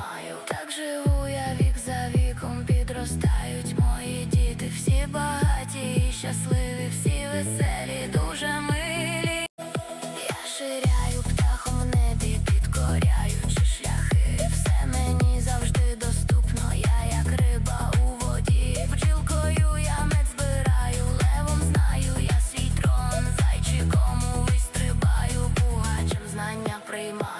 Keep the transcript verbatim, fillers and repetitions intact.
маю. Так живу я вік за віком, підростають мої діти. Всі багаті і щасливі, всі веселі, дуже милі. Я ширяю птахом в небі, підкоряючи шляхи. Все мені завжди доступно, я як риба у воді. Бджілкою я мед збираю, левом знаю я свій трон. Зайчиком увесь стрибаю, пугачем знання приймаю.